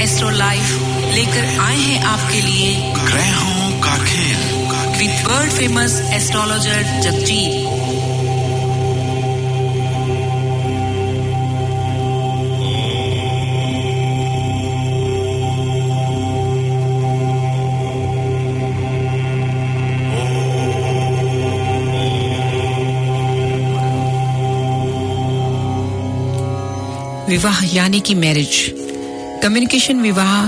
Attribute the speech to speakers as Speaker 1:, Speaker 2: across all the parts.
Speaker 1: Astro life लेकर आए हैं आपके लिए
Speaker 2: ग्रहों का खेल
Speaker 1: with world famous astrologer Jagjit. विवाह यानी कि मैरिज। कम्युनिकेशन विवाह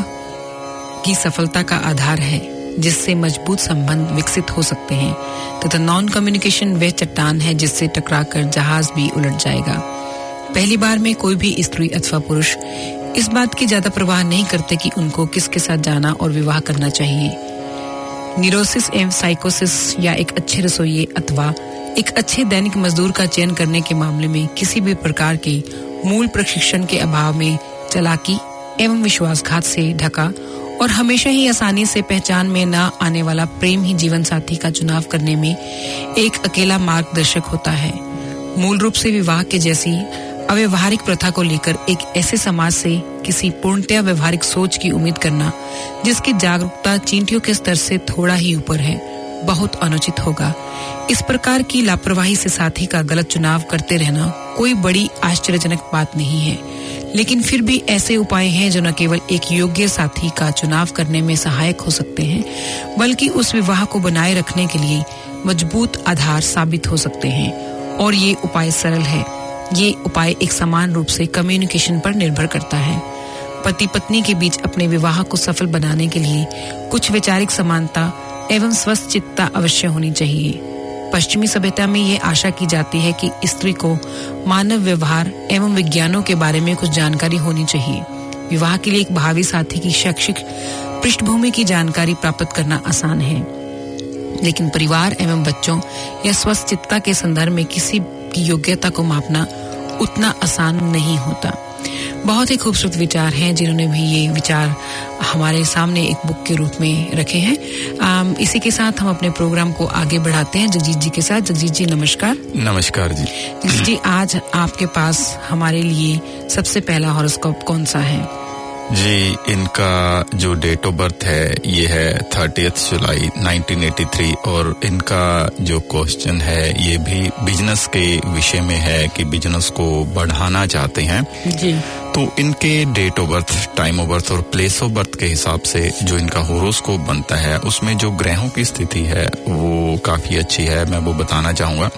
Speaker 1: की सफलता का आधार है जिससे मजबूत संबंध विकसित हो सकते हैं तथा नॉन कम्युनिकेशन वह चट्टान है जिससे टकराकर जहाज भी उलट जाएगा। पहली बार में कोई भी स्त्री अथवा पुरुष इस बात की ज्यादा परवाह नहीं करते कि उनको किसके साथ जाना और विवाह करना चाहिए। न्यूरोसिस एवं साइकोसिस या एक अच्छे रसोइये अथवा एक अच्छे दैनिक मजदूर का चयन करने के मामले में किसी भी प्रकार के मूल प्रशिक्षण के अभाव में चालाकी एवं विश्वासघात से ढका और हमेशा ही आसानी से पहचान में न आने वाला प्रेम ही जीवन साथी का चुनाव करने में एक अकेला मार्गदर्शक होता है। मूल रूप से विवाह के जैसी अव्यवहारिक प्रथा को लेकर एक ऐसे समाज से किसी पूर्णतया व्यवहारिक सोच की उम्मीद करना जिसकी जागरूकता चींटियों के स्तर से थोड़ा ही ऊपर है बहुत अनुचित होगा। इस प्रकार की लापरवाही से साथी का गलत चुनाव करते रहना कोई बड़ी आश्चर्यजनक बात नहीं है, लेकिन फिर भी ऐसे उपाय हैं जो न केवल एक योग्य साथी का चुनाव करने में सहायक हो सकते हैं बल्कि उस विवाह को बनाए रखने के लिए मजबूत आधार साबित हो सकते हैं। और ये उपाय सरल है। ये उपाय एक समान रूप से कम्युनिकेशन पर निर्भर करता है। पति पत्नी के बीच अपने विवाह को सफल बनाने के लिए कुछ वैचारिक समानता एवं स्वस्थ चित्तता अवश्य होनी चाहिए। पश्चिमी सभ्यता में ये आशा की जाती है कि स्त्री को मानव व्यवहार एवं विज्ञानों के बारे में कुछ जानकारी होनी चाहिए। विवाह के लिए एक भावी साथी की शैक्षिक पृष्ठभूमि की जानकारी प्राप्त करना आसान है, लेकिन परिवार एवं बच्चों या स्वस्थ चित्तता के संदर्भ में किसी की योग्यता को मापना उतना आसान नहीं होता। बहुत ही खूबसूरत विचार हैं जिन्होंने भी ये विचार हमारे सामने एक बुक के रूप में रखे हैं। इसी के साथ हम अपने प्रोग्राम को आगे बढ़ाते हैं जगजीत जी के साथ। जगजीत जी नमस्कार।
Speaker 3: नमस्कार जी।
Speaker 1: जगजीत जी, आज आपके पास हमारे लिए सबसे पहला हॉरोस्कोप कौन सा है?
Speaker 3: जी, इनका जो डेट ऑफ बर्थ है ये है 30 जुलाई 1983 और इनका जो क्वेश्चन है ये भी बिजनेस के विषय में है कि बिजनेस को बढ़ाना चाहते हैं
Speaker 1: जी।
Speaker 3: तो इनके date of birth, time of birth और प्लेस ऑफ बर्थ के हिसाब से जो इनका होरोस्कोप बनता है उसमें जो ग्रहों की स्थिति है वो काफी अच्छी है। मैं वो बताना चाहूंगा।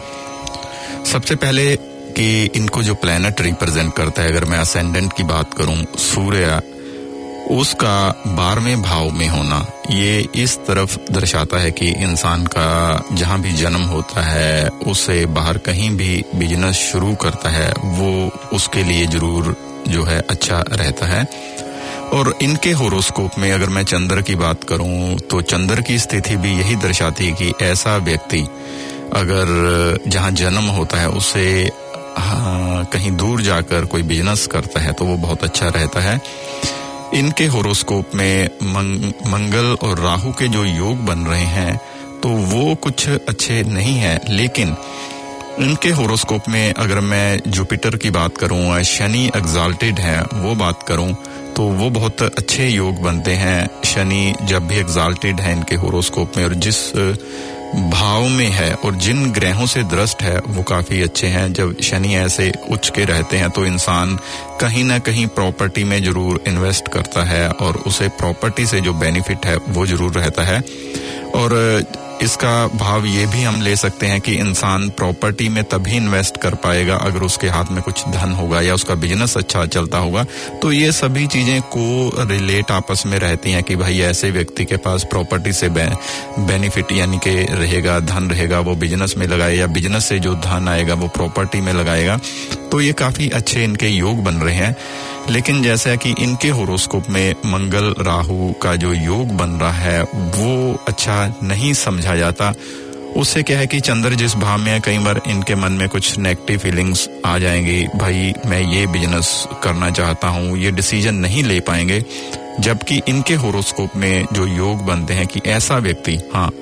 Speaker 3: सबसे पहले कि इनको जो प्लैनेट रिप्रेजेंट करता है, अगर मैं असेंडेंट की बात करूं, सूर्य, उसका 12वें भाव में होना ये इस तरफ दर्शाता है कि इंसान का जहां भी जन्म होता है उसे बाहर कहीं भी बिजनेस शुरू करता है वो उसके लिए जरूर जो है अच्छा रहता है। और इनके होरोस्कोप में अगर मैं चंद्र की बात करूं तो चंद्र की स्थिति भी यही दर्शाती है कि ऐसा व्यक्ति अगर जहां जन्म होता है उसे कहीं दूर जाकर कोई बिजनेस करता है तो वो बहुत अच्छा रहता है। इनके होरोस्कोप में मंगल और राहु के जो योग बन रहे हैं तो वो कुछ अच्छे नहीं है, लेकिन इनके होरोस्कोप में अगर मैं जुपिटर की बात करूं, शनि एग्जाल्टेड है वो बात करूं तो वो बहुत अच्छे योग बनते हैं। शनि जब भी एग्जाल्टेड है इनके होरोस्कोप में और जिस भाव में है और जिन ग्रहों से दृष्ट है वो काफी अच्छे हैं। जब शनि ऐसे उच्च के रहते हैं तो इंसान कहीं ना कहीं प्रॉपर्टी में जरूर इन्वेस्ट करता है और उसे प्रॉपर्टी से जो बेनिफिट है वो जरूर रहता है। और इसका भाव ये भी हम ले सकते हैं कि इंसान प्रॉपर्टी में तभी इन्वेस्ट कर पाएगा अगर उसके हाथ में कुछ धन होगा या उसका बिजनेस अच्छा चलता होगा। तो ये सभी चीजें को रिलेट आपस में रहती हैं कि भाई ऐसे व्यक्ति के पास प्रॉपर्टी से बेनिफिट यानी कि रहेगा, धन रहेगा, वो बिजनेस में लगाए या बिजनेस से जो धन आएगा वो प्रॉपर्टी में लगाएगा। तो ये काफी अच्छे इनके योग बन रहे हैं। लेकिन जैसा कि इनके होरोस्कोप में मंगल राहु का जो योग बन रहा है वो अच्छा नहीं समझा जाता। उससे क्या है कि चंद्र जिस भाव में है कई बार इनके मन में कुछ नेगेटिव फीलिंग्स आ जाएंगी, भाई मैं ये बिजनेस करना चाहता हूँ, ये डिसीजन नहीं ले पाएंगे। जबकि इनके होरोस्कोप में जो योग बनते हैं कि ऐसा व्यक्ति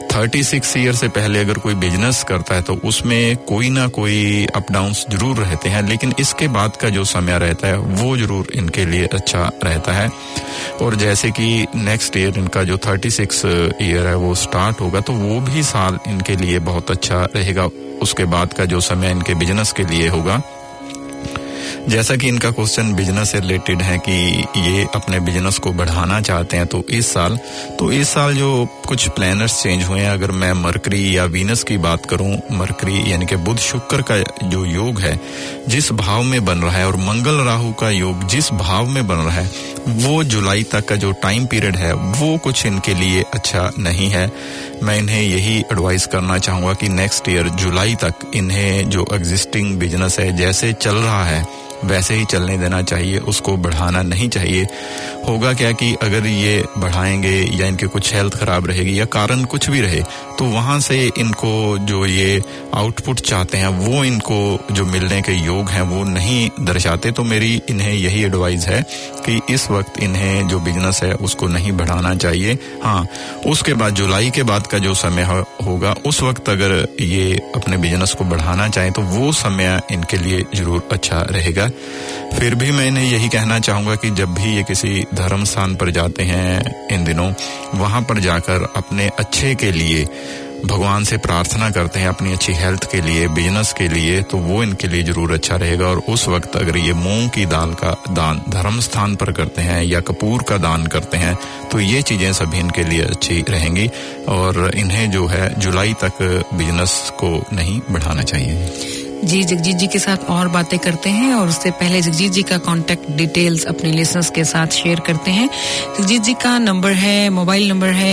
Speaker 3: 36 ईयर से पहले अगर कोई बिजनेस करता है तो उसमें कोई ना कोई अप डाउन्स जरूर रहते हैं, लेकिन इसके बाद का जो समय रहता है वो जरूर इनके लिए अच्छा रहता है। और जैसे कि नेक्स्ट ईयर इनका जो 36 ईयर है वो स्टार्ट होगा, तो वो भी साल इनके लिए बहुत अच्छा रहेगा। उसके बाद का जो समय इनके बिजनेस के लिए होगा, जैसा कि इनका क्वेश्चन बिजनेस से रिलेटेड है कि ये अपने बिजनेस को बढ़ाना चाहते हैं, तो इस साल जो कुछ प्लैनेट्स चेंज हुए हैं, अगर मैं मरकरी या वीनस की बात करूं, मरकरी यानी कि बुध शुक्र का जो योग है जिस भाव में बन रहा है, और मंगल राहु का योग जिस भाव में बन रहा है, वो जुलाई तक का जो टाइम पीरियड है वो कुछ इनके लिए अच्छा नहीं है। मैं इन्हें यही एडवाइस करना चाहूंगा कि नेक्स्ट ईयर जुलाई तक इन्हें जो एग्जिस्टिंग बिजनेस है जैसे चल रहा है वैसे ही चलने देना चाहिए, उसको बढ़ाना नहीं चाहिए। होगा क्या कि अगर ये बढ़ाएंगे या इनके कुछ हेल्थ खराब रहेगी या कारण कुछ भी रहे, तो वहां से इनको जो ये आउटपुट चाहते हैं वो इनको जो मिलने के योग हैं वो नहीं दर्शाते। तो मेरी इन्हें यही एडवाइस है कि इस वक्त इन्हें जो बिजनेस है उसको नहीं बढ़ाना चाहिए। हाँ, उसके बाद जुलाई के बाद का जो समय होगा उस वक्त अगर ये अपने बिजनेस को बढ़ाना चाहें तो वो समय इनके लिए जरूर अच्छा रहेगा। फिर भी मैं इन्हें यही कहना चाहूंगा कि जब भी ये किसी धर्म स्थान पर जाते हैं इन दिनों, वहां पर जाकर अपने अच्छे के लिए भगवान से प्रार्थना करते हैं, अपनी अच्छी हेल्थ के लिए, बिजनेस के लिए, तो वो इनके लिए जरूर अच्छा रहेगा। और उस वक्त अगर ये मूंग की दाल का दान धर्म स्थान पर करते हैं या कपूर का दान करते हैं तो ये चीजें सभी इनके लिए अच्छी रहेंगी और इन्हें जो है जुलाई तक बिजनेस को नहीं बढ़ाना चाहिए।
Speaker 1: जी, जगजीत जी के साथ और बातें करते हैं, और उससे पहले जगजीत जी का कांटेक्ट डिटेल्स अपने लिसनर्स के साथ शेयर करते हैं। जगजीत जी का नंबर है, मोबाइल नंबर है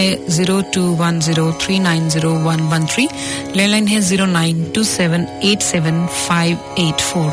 Speaker 1: 0210390113, लैंडलाइन है 0927875584।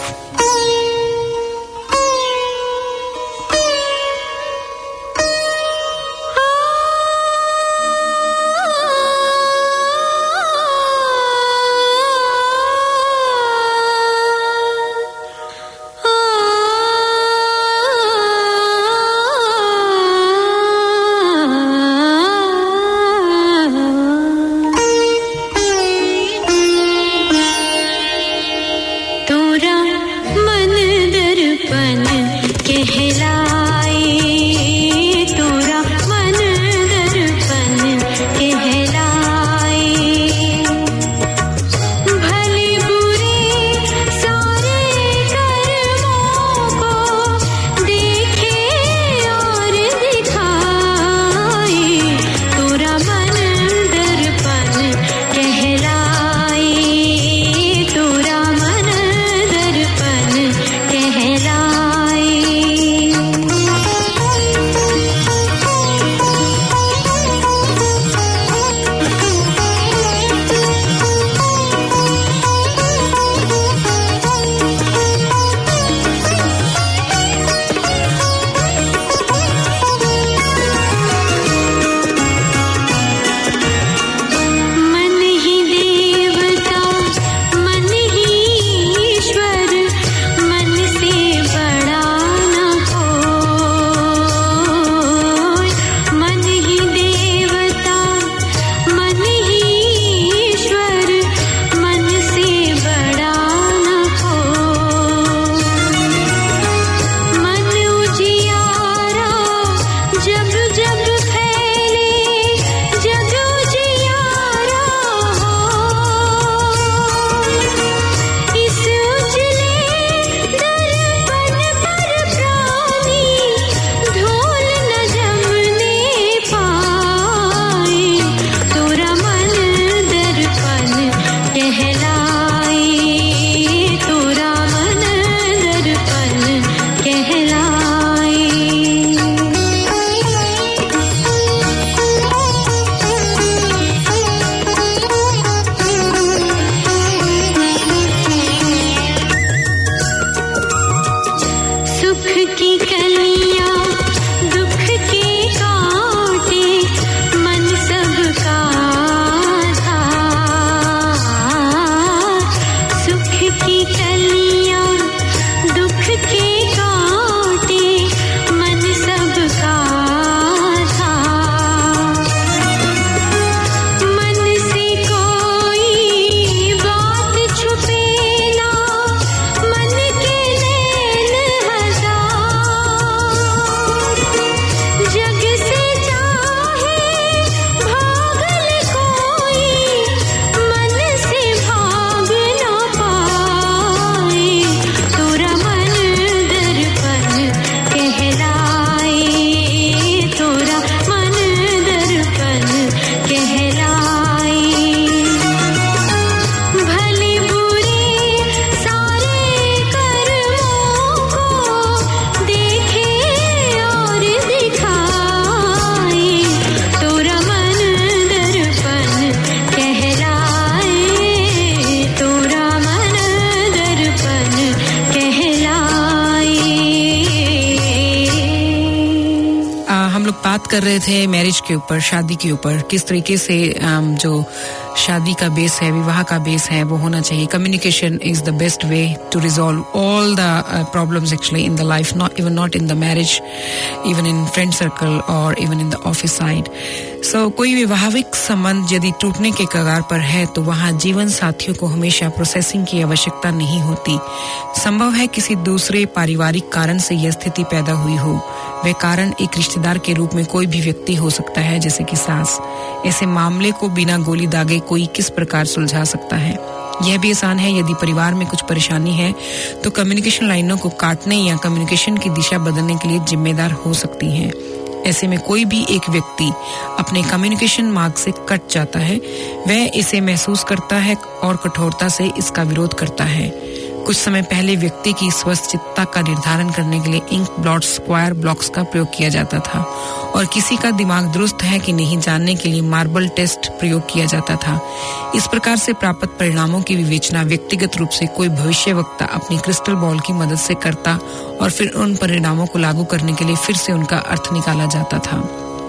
Speaker 1: बात कर रहे थे मैरिज के ऊपर, शादी के ऊपर, किस तरीके से जो शादी का बेस है, विवाह का बेस है, वो होना चाहिए. Communication is the best way to resolve all the problems actually in the life, not in the marriage, even in friend circle और even in the office side. So कोई वैवाहिक संबंध यदि टूटने के कगार पर है तो वहां जीवन साथियों को हमेशा प्रोसेसिंग की आवश्यकता नहीं होती. संभव है किसी दूसरे पारिवारिक कारण से यह स्थिति पैदा हुई हो. वह कारण एक रिश्तेदार के रूप में कोई भी व्यक्ति हो सकता है, जैसे कि सास. ऐसे मामले को बिना गोली दागे कोई किस प्रकार सुलझा सकता है? यह भी आसान है. यदि परिवार में कुछ परेशानी है तो कम्युनिकेशन लाइनों को काटने या कम्युनिकेशन की दिशा बदलने के लिए जिम्मेदार हो सकती हैं. ऐसे में कोई भी एक व्यक्ति अपने कम्युनिकेशन मार्ग से कट जाता है, वह इसे महसूस करता है और कठोरता से इसका विरोध करता है. कुछ समय पहले व्यक्ति की स्वस्थचित्तता का निर्धारण करने के लिए इंक ब्लॉट स्क्वायर ब्लॉक्स का प्रयोग किया जाता था और किसी का दिमाग दुरुस्त है कि नहीं जानने के लिए मार्बल टेस्ट प्रयोग किया जाता था. इस प्रकार से प्राप्त परिणामों की विवेचना व्यक्तिगत रूप से कोई भविष्यवक्ता अपनी क्रिस्टल बॉल की मदद से करता और फिर उन परिणामों को लागू करने के लिए फिर से उनका अर्थ निकाला जाता था.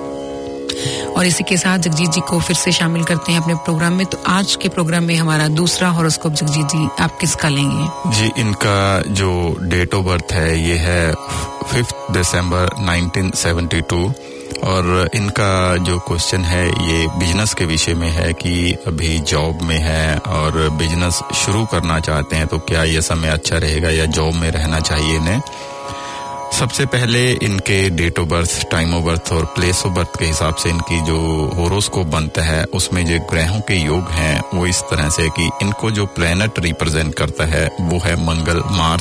Speaker 1: और इसी के साथ जगजीत जी को फिर से शामिल करते हैं अपने प्रोग्राम में. तो आज के प्रोग्राम में हमारा दूसरा हॉरोस्कोप जगजीत जी आप किसका लेंगे?
Speaker 3: जी, इनका जो डेट ऑफ बर्थ है ये है 5 दिसंबर 1972 और इनका जो क्वेश्चन है ये बिजनेस के विषय में है कि अभी जॉब में है और बिजनेस शुरू करना चाहते हैं तो क्या ये समय अच्छा रहेगा या जॉब में रहना चाहिए इन्हें. सबसे पहले इनके date of birth, time of birth और प्लेस ऑफ बर्थ के हिसाब से इनकी जो होरोस्कोप बनता है उसमें जो ग्रहों के योग हैं वो इस तरह से कि इनको जो प्लैनेट रिप्रेजेंट करता है वो है मंगल,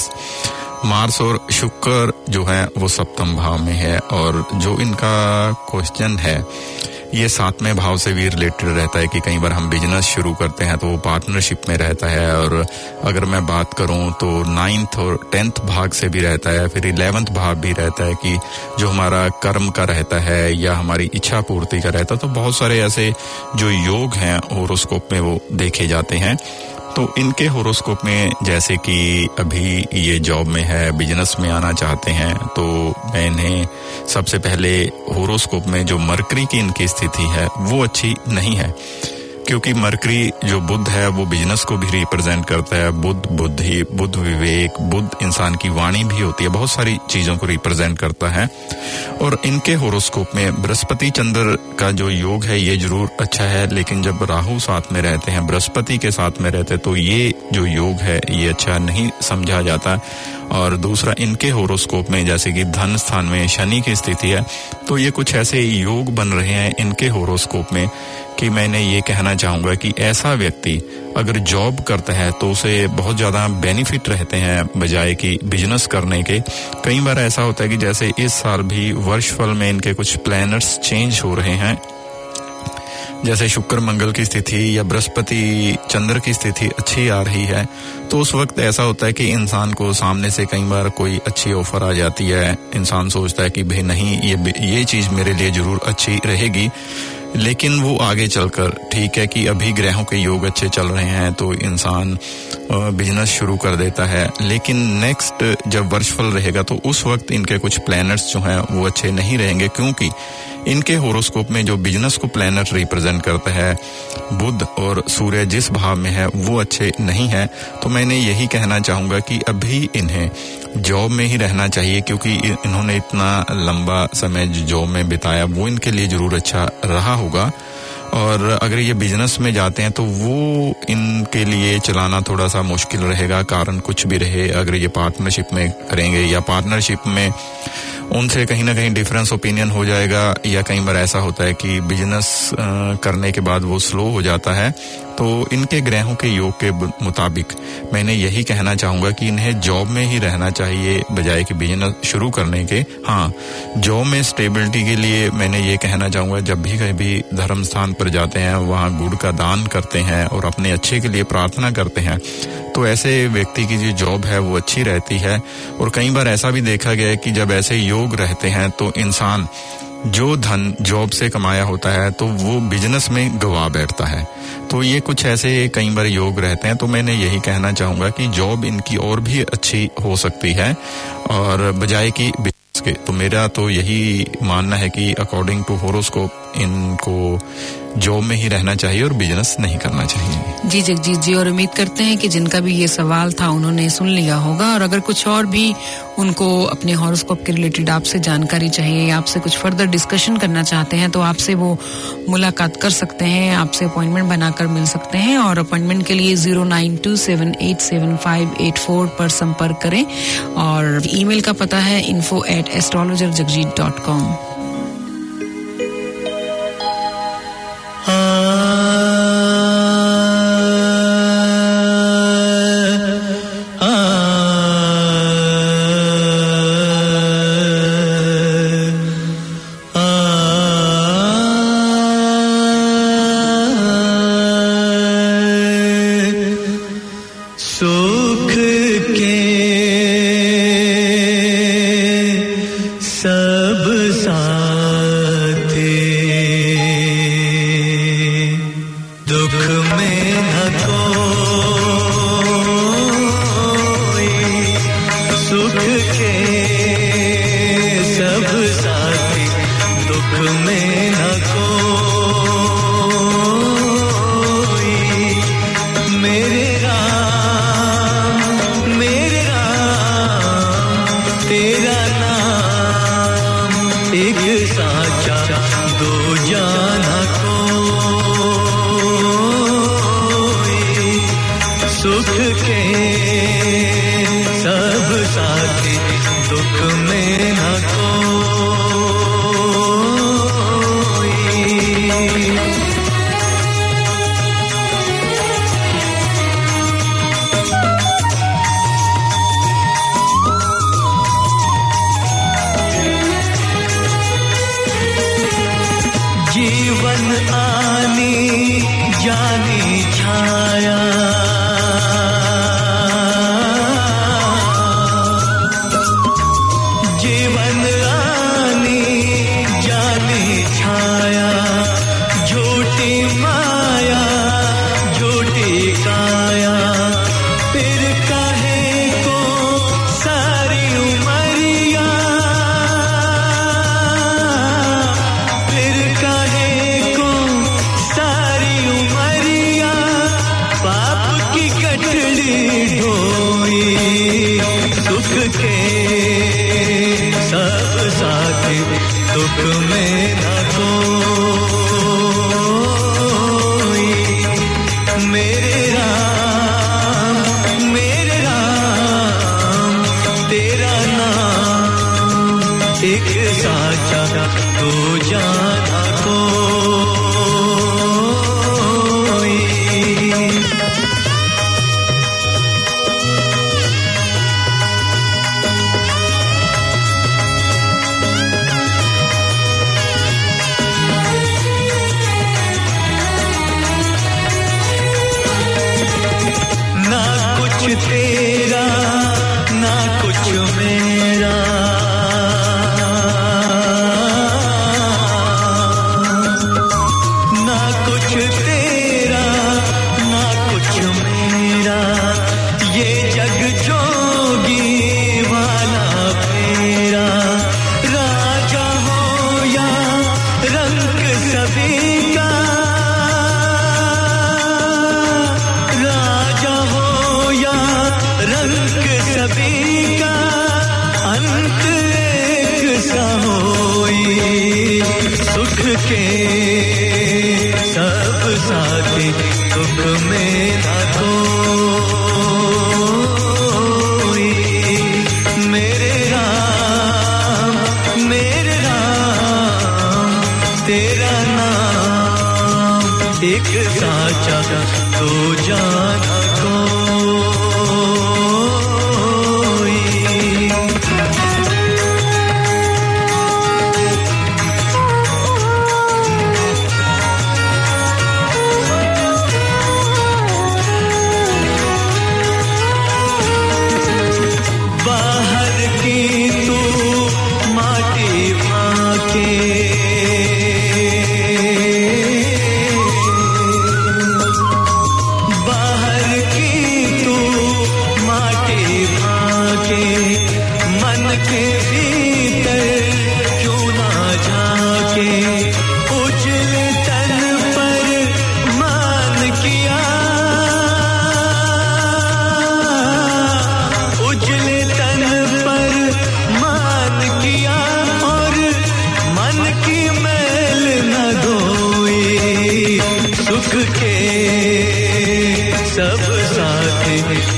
Speaker 3: मार्स और शुक्र जो है वो सप्तम भाव में है. और जो इनका क्वेश्चन है ये 7वें भाव से भी रिलेटेड रहता है कि कई बार हम बिजनेस शुरू करते हैं तो वो पार्टनरशिप में रहता है. और अगर मैं बात करूं तो 9th और 10th भाग से भी रहता है. फिर 11th भाव भी रहता है कि जो हमारा कर्म का रहता है या हमारी इच्छा पूर्ति का रहता है. तो बहुत सारे ऐसे जो योग हैं होरोस्कोप में वो देखे जाते हैं. तो इनके होरोस्कोप में जैसे कि अभी ये जॉब में है, बिजनेस में आना चाहते हैं, तो मैं इन्हें सबसे पहले होरोस्कोप में जो मरकरी की इनकी स्थिति है वो अच्छी नहीं है, क्योंकि मरकरी जो बुध है वो बिजनेस को भी रिप्रेजेंट करता है. बुध बुद्धि, बुध विवेक, बुध इंसान की वाणी भी होती है, बहुत सारी चीजों को रिप्रेजेंट करता है. और इनके होरोस्कोप में बृहस्पति चंद्र का जो योग है ये जरूर अच्छा है, लेकिन जब राहु साथ में रहते हैं, बृहस्पति के साथ में रहते हैं, तो ये जो योग है ये अच्छा नहीं समझा जाता. और दूसरा, इनके होरोस्कोप में जैसे कि धन स्थान में शनि की स्थिति है, तो ये कुछ ऐसे योग बन रहे हैं इनके होरोस्कोप में कि मैंने ये कहना चाहूंगा कि ऐसा व्यक्ति अगर जॉब करता है तो उसे बहुत ज्यादा बेनिफिट रहते हैं बजाय कि बिजनेस करने के. कई बार ऐसा होता है कि जैसे इस साल भी वर्षफल में इनके कुछ प्लैनेट्स चेंज हो रहे हैं, जैसे शुक्र मंगल की स्थिति या बृहस्पति चंद्र की स्थिति अच्छी आ रही है, तो उस वक्त ऐसा होता है कि इंसान को सामने से कई बार कोई अच्छी ऑफर आ जाती है. इंसान सोचता है कि भाई नहीं, ये चीज मेरे लिए जरूर अच्छी रहेगी, लेकिन वो आगे चलकर, ठीक है कि अभी ग्रहों के योग अच्छे चल रहे हैं तो इंसान बिजनेस शुरू कर देता है, लेकिन नेक्स्ट जब वर्षफल रहेगा तो उस वक्त इनके कुछ प्लैनेट्स जो हैं वो अच्छे नहीं रहेंगे, क्योंकि इनके होरोस्कोप में जो बिजनेस को प्लैनेट रिप्रेजेंट करता है बुध और सूर्य जिस भाव में है वो अच्छे नहीं है. तो मैंने यही कहना चाहूंगा कि अभी इन्हें जॉब में ही रहना चाहिए, क्योंकि इन्होंने इतना लंबा समय जॉब में बिताया वो इनके लिए जरूर अच्छा रहा होगा. और अगर ये बिजनेस में जाते हैं तो वो इनके लिए चलाना थोड़ा सा मुश्किल रहेगा, कारण कुछ भी रहे. अगर ये पार्टनरशिप में करेंगे या पार्टनरशिप में उनसे कहीं ना कहीं डिफरेंस ओपिनियन हो जाएगा, या कई बार ऐसा होता है कि बिजनेस करने के बाद वो स्लो हो जाता है. तो इनके ग्रहों के योग के मुताबिक मैंने यही कहना चाहूंगा कि इन्हें जॉब में ही रहना चाहिए बजाय कि बिजनेस शुरू करने के. हाँ, जॉब में स्टेबिलिटी के लिए मैंने ये कहना चाहूंगा, जब भी कहीं भी धर्म स्थान पर जाते हैं वहाँ गुड़ का दान करते हैं और अपने अच्छे के लिए प्रार्थना करते हैं, तो ऐसे व्यक्ति की जो जॉब है वो अच्छी रहती है. और कई बार ऐसा भी देखा गया है कि जब ऐसे योग रहते हैं तो इंसान जो धन जॉब से कमाया होता है तो वो बिजनेस में गवा बैठता है. तो ये कुछ ऐसे कई बार योग रहते हैं. तो मैंने यही कहना चाहूंगा कि जॉब इनकी और भी अच्छी हो सकती है और बजाय कि बिजनेस के, तो मेरा तो यही मानना है कि अकॉर्डिंग टू हॉरोस्कोप इनको जॉब में ही रहना चाहिए और बिजनेस नहीं करना चाहिए।
Speaker 1: जी जगजीत जी, और उम्मीद करते हैं कि जिनका भी ये सवाल था उन्होंने सुन लिया होगा, और अगर कुछ और भी उनको अपने हॉरोस्कोप के रिलेटेड आपसे जानकारी चाहिए या आपसे कुछ फर्दर डिस्कशन करना चाहते हैं तो आपसे वो मुलाकात कर सकते हैं, आपसे अपॉइंटमेंट बनाकर मिल सकते हैं। और अपॉइंटमेंट के लिए 0927875884 पर संपर्क करें, और ईमेल का पता है info@astrologerjagjit.com।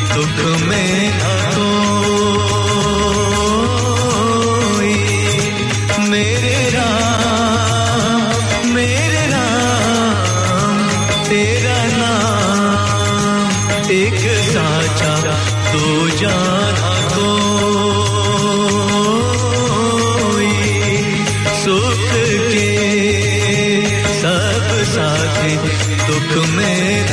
Speaker 4: दुख में न कोई। मेरे राम तेरा नाम एक साचा दो जाना कोई। सुख के सब साथी दुख में न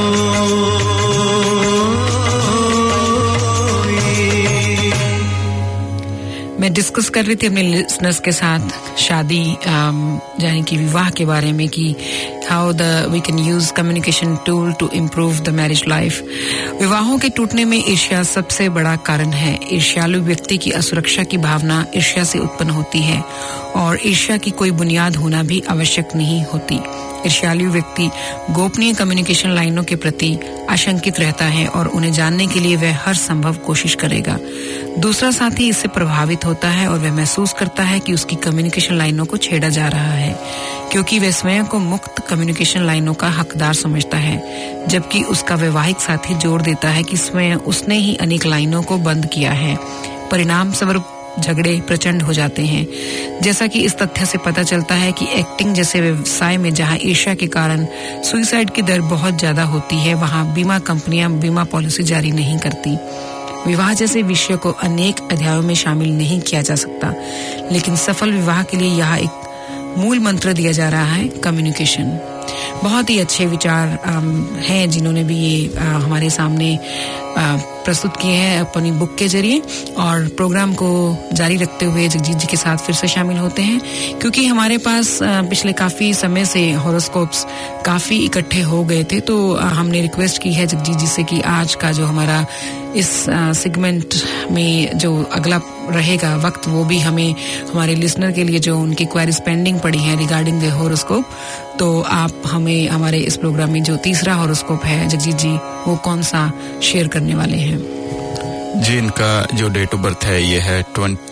Speaker 1: मैं डिस्कस कर रही थी अपने लिसनर्स के साथ शादी यानी कि विवाह के बारे में कि how we can use communication tool to improve the marriage life. विवाहों के टूटने में ईर्ष्या सबसे बड़ा कारण है। ईर्ष्यालु व्यक्ति की असुरक्षा की भावना ईर्ष्या से उत्पन्न होती है और ईर्ष्या की कोई बुनियाद होना भी आवश्यक नहीं होती। ईर्ष्यालु व्यक्ति गोपनीय कम्युनिकेशन लाइनों के प्रति आशंकित रहता है और उन्हें जानने के लिए वह हर संभव कोशिश करेगा। दूसरा साथी इससे प्रभावित होता है और वह महसूस करता है कि उसकी कम्युनिकेशन लाइनों को छेड़ा जा रहा है, क्योंकि वह स्वयं को मुक्त कम्युनिकेशन लाइनों का हकदार समझता है, जबकि उसका वैवाहिक साथी जोर देता है कि स्वयं उसने ही अनेक लाइनों को बंद किया है। परिणाम स्वरूप झगड़े प्रचंड हो जाते हैं। जैसा कि इस तथ्य से पता चलता है कि एक्टिंग जैसे व्यवसाय में जहां ईर्ष्या के कारण सुसाइड की दर बहुत ज्यादा होती है, वहां बीमा कंपनियां बीमा पॉलिसी जारी नहीं करती। विवाह जैसे विषय को अनेक अध्यायों में शामिल नहीं किया जा सकता, लेकिन सफल विवाह के लिए यहाँ एक मूल मंत्र दिया जा रहा है, कम्युनिकेशन। बहुत ही अच्छे विचार हैं जिन्होंने भी ये हमारे सामने प्रस्तुत किए हैं अपनी बुक के जरिए। और प्रोग्राम को जारी रखते हुए जगजीत जी के साथ फिर से शामिल होते हैं, क्योंकि हमारे पास पिछले काफी समय से हॉरोस्कोप्स काफी इकट्ठे हो गए थे, तो हमने रिक्वेस्ट की है जगजीत जी से कि आज का जो हमारा इस सेगमेंट में जो अगला रहेगा वक्त, वो भी हमें हमारे लिसनर के लिए जो उनकी क्वेरीज पेंडिंग पड़ी है रिगार्डिंग द हॉरोस्कोप, तो आप हमें हमारे इस प्रोग्राम में जो तीसरा हॉरोस्कोप है जगजीत जी, वो कौन सा शेयर करने वाले हैं?
Speaker 3: जी, इनका जो डेट ऑफ बर्थ है ये है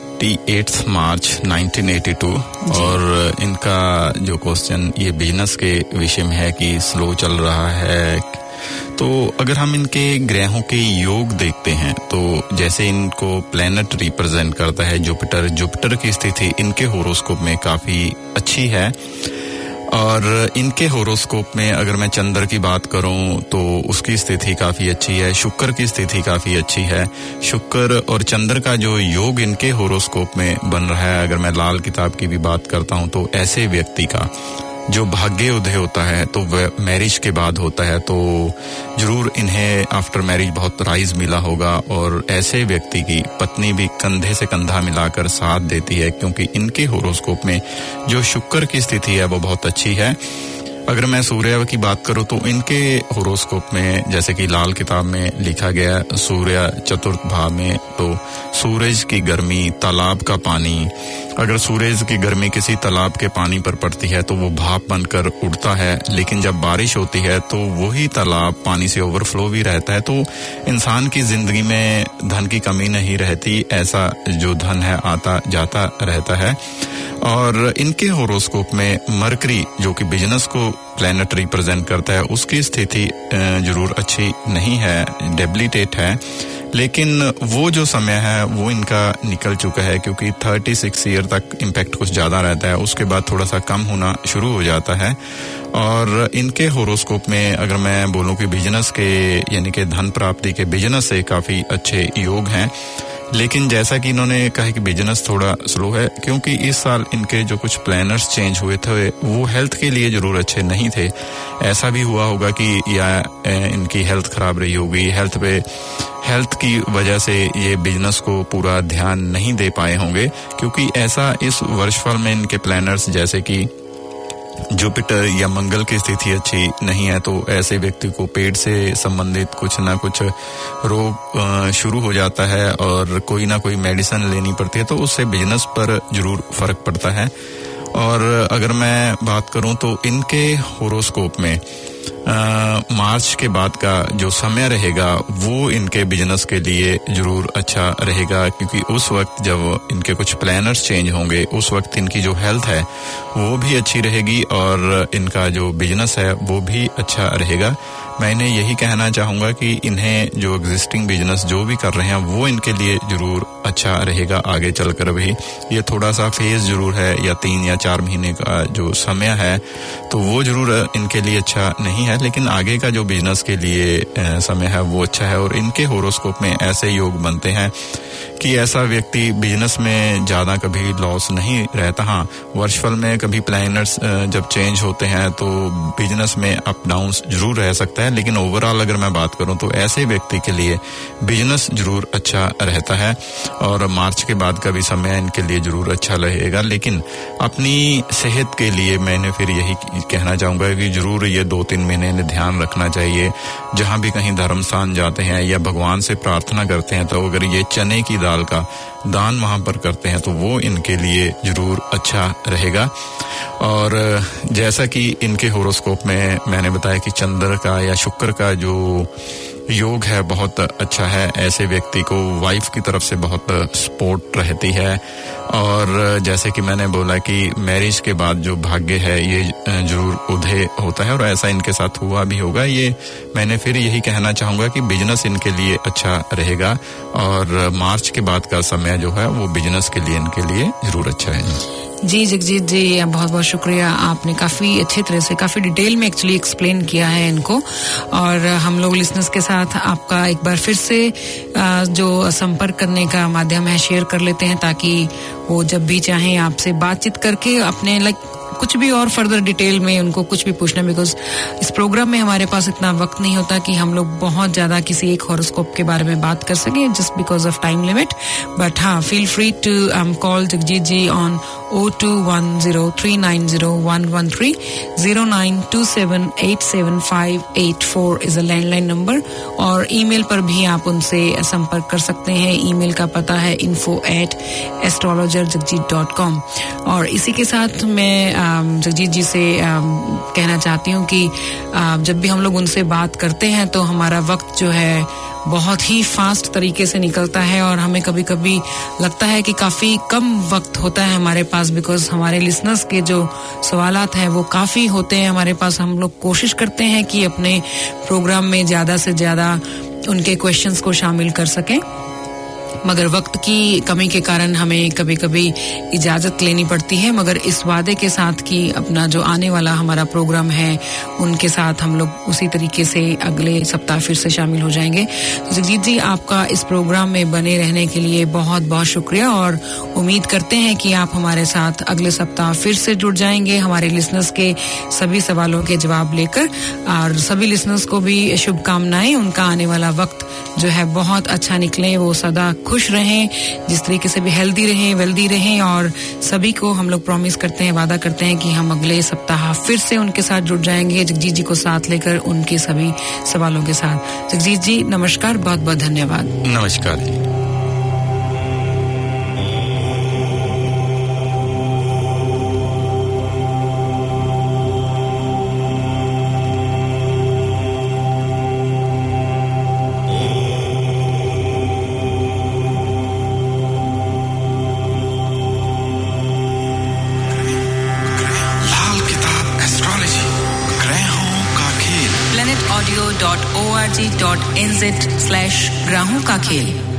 Speaker 3: 28 मार्च 1982 और इनका जो क्वेश्चन ये बिजनेस के विषय में है कि स्लो चल रहा है। तो अगर हम इनके ग्रहों के योग देखते हैं तो जैसे इनको प्लैनेट रिप्रेजेंट करता है जुपिटर की स्थिति इनके हॉरोस्कोप में काफी अच्छी है। और इनके हॉरोस्कोप में अगर मैं चंद्र की बात करूं तो उसकी स्थिति काफी अच्छी है, शुक्र की स्थिति काफी अच्छी है। शुक्र और चंद्र का जो योग इनके हॉरोस्कोप में बन रहा है, अगर मैं लाल किताब की भी बात करता हूं तो ऐसे व्यक्ति का जो भाग्य उदय होता है तो वह मैरिज के बाद होता है, तो जरूर इन्हें आफ्टर मैरिज बहुत राइज मिला होगा और ऐसे व्यक्ति की पत्नी भी कंधे से कंधा मिलाकर साथ देती है, क्योंकि इनके हॉरोस्कोप में जो शुक्र की स्थिति है वो बहुत अच्छी है। अगर मैं सूर्य की बात करूं तो इनके हॉरोस्कोप में जैसे कि लाल किताब में लिखा गया, सूर्य चतुर्थ भाव में, तो सूरज की गर्मी, तालाब का पानी, अगर सूरज की गर्मी किसी तालाब के पानी पर पड़ती है तो वो भाप बनकर उड़ता है, लेकिन जब बारिश होती है तो वही तालाब पानी से ओवरफ्लो भी रहता है। तो इंसान की जिंदगी में धन की कमी नहीं रहती, ऐसा जो धन है आता जाता रहता है। और इनके हॉरोस्कोप में मरकरी जो कि बिजनेस को प्लैनेट रिप्रेजेंट करता है उसकी स्थिति जरूर अच्छी नहीं है, डेबिलिटेट है, लेकिन वो जो समय है वो इनका निकल चुका है, क्योंकि 36 ईयर तक इम्पैक्ट कुछ ज्यादा रहता है, उसके बाद थोड़ा सा कम होना शुरू हो जाता है। और इनके हॉरोस्कोप में अगर मैं बोलूं कि बिजनेस के यानी कि धन प्राप्ति के बिजनेस से काफी अच्छे योग हैं, लेकिन जैसा कि इन्होंने कहा कि बिजनेस थोड़ा स्लो है, क्योंकि इस साल इनके जो कुछ प्लानर्स चेंज हुए थे वो हेल्थ के लिए जरूर अच्छे नहीं थे। ऐसा भी हुआ होगा कि या इनकी हेल्थ खराब रही होगी, हेल्थ की वजह से ये बिजनेस को पूरा ध्यान नहीं दे पाए होंगे, क्योंकि ऐसा इस वर्षफल में इनके प्लानर्स जैसे कि जुपिटर या मंगल की स्थिति अच्छी नहीं है, तो ऐसे व्यक्ति को पेट से संबंधित कुछ ना कुछ रोग शुरू हो जाता है और कोई ना कोई मेडिसिन लेनी पड़ती है, तो उससे बिजनेस पर जरूर फर्क पड़ता है। और अगर मैं बात करूं तो इनके हॉरोस्कोप में मार्च के बाद का जो समय रहेगा वो इनके बिजनेस के लिए जरूर अच्छा रहेगा, क्योंकि उस वक्त जब इनके कुछ प्लानर्स चेंज होंगे उस वक्त इनकी जो हेल्थ है वो भी अच्छी रहेगी और इनका जो बिजनेस है वो भी अच्छा रहेगा। मैंने यही कहना चाहूँगा कि इन्हें जो एग्जिस्टिंग बिजनेस जो भी कर रहे हैं वो इनके लिए जरूर अच्छा रहेगा आगे चलकर भी। ये थोड़ा सा फेज जरूर है या 3 या 4 महीने का जो समय है तो वो जरूर इनके लिए अच्छा नहीं है, लेकिन आगे का जो बिजनेस के लिए समय है वो अच्छा है। और इनके होरोस्कोप में ऐसे योग बनते हैं कि ऐसा व्यक्ति बिजनेस में ज्यादा कभी लॉस नहीं रहता। हाँ, वर्षफल में कभी प्लानर्स जब चेंज होते हैं तो बिजनेस में अप डाउन्स जरूर रह सकता है, लेकिन ओवरऑल अगर मैं बात करूं तो ऐसे व्यक्ति के लिए बिजनेस जरूर अच्छा रहता है और मार्च के बाद का भी समय इनके लिए जरूर अच्छा रहेगा। लेकिन अपनी सेहत के लिए मैंने फिर यही कहना चाहूंगा कि जरूर ये 2-3 महीने में ध्यान रखना चाहिए। जहां भी कहीं धर्म स्थान जाते हैं या भगवान से प्रार्थना करते हैं तो अगर ये चने की दाल का दान वहां पर करते हैं तो वो इनके लिए जरूर अच्छा रहेगा। और जैसा कि इनके होरोस्कोप में मैंने बताया कि चंद्र का या शुक्र का जो योग है बहुत अच्छा है। ऐसे व्यक्ति को वाइफ की तरफ से बहुत सपोर्ट रहती है और जैसे कि मैंने बोला कि मैरिज के बाद जो भाग्य है ये जरूर उदय होता है और ऐसा इनके साथ हुआ भी होगा। ये मैंने फिर यही कहना चाहूंगा कि बिजनेस इनके लिए अच्छा रहेगा और मार्च के बाद का समय जो है वो बिजनेस के लिए इनके लिए जरूर अच्छा है।
Speaker 1: जी जगजीत जी, बहुत बहुत शुक्रिया। आपने काफी अच्छे तरह से काफी डिटेल में एक्चुअली एक्सप्लेन किया है इनको और हम लोग लिसनर्स के साथ आपका एक बार फिर से जो संपर्क करने का माध्यम है शेयर कर लेते हैं ताकि वो जब भी चाहें आपसे बातचीत करके अपने कुछ भी और फर्दर डिटेल में उनको कुछ भी पूछना, बिकॉज इस प्रोग्राम में हमारे पास इतना वक्त नहीं होता कि हम लोग बहुत ज्यादा किसी एक हॉरोस्कोप के बारे में बात कर सकें just because of time limit. But हाँ, feel free to call Jagjit ji on 0210390113 0927875884 is a landline number और ईमेल पर भी आप उनसे संपर्क कर सकते हैं। ईमेल का पता है info@astrologerjagjit.com। और इसी के साथ मैं जगजीत जी से कहना चाहती हूँ कि जब भी हम लोग उनसे बात करते हैं तो हमारा वक्त जो है बहुत ही फास्ट तरीके से निकलता है और हमें कभी कभी लगता है कि काफी कम वक्त होता है हमारे पास, बिकॉज हमारे लिसनर्स के जो सवालात हैं वो काफी होते हैं हमारे पास। हम लोग कोशिश करते हैं कि अपने प्रोग्राम में ज्यादा से ज्यादा उनके क्वेश्चंस को शामिल कर सकें, मगर वक्त की कमी के कारण हमें कभी कभी इजाजत लेनी पड़ती है। मगर इस वादे के साथ कि अपना जो आने वाला हमारा प्रोग्राम है उनके साथ हम लोग उसी तरीके से अगले सप्ताह फिर से शामिल हो जाएंगे। जगजीत जी, आपका इस प्रोग्राम में बने रहने के लिए बहुत बहुत शुक्रिया और उम्मीद करते हैं कि आप हमारे साथ अगले सप्ताह फिर से जुड़ जाएंगे हमारे लिसनर्स के सभी सवालों के जवाब लेकर। और सभी लिसनर्स को भी शुभकामनाएं, उनका आने वाला वक्त जो है बहुत अच्छा निकले, वो सदा खुश रहें, जिस तरीके से भी हेल्दी रहें, वेल्दी रहें। और सभी को हम लोग प्रॉमिस करते हैं, वादा करते हैं कि हम अगले सप्ताह फिर से उनके साथ जुड़ जाएंगे जगजीत जी को साथ लेकर उनके सभी सवालों के साथ। जगजीत जी नमस्कार, बहुत बहुत धन्यवाद।
Speaker 3: नमस्कार जी।
Speaker 1: planetaudio.org.nz/ग्राहों का खेल।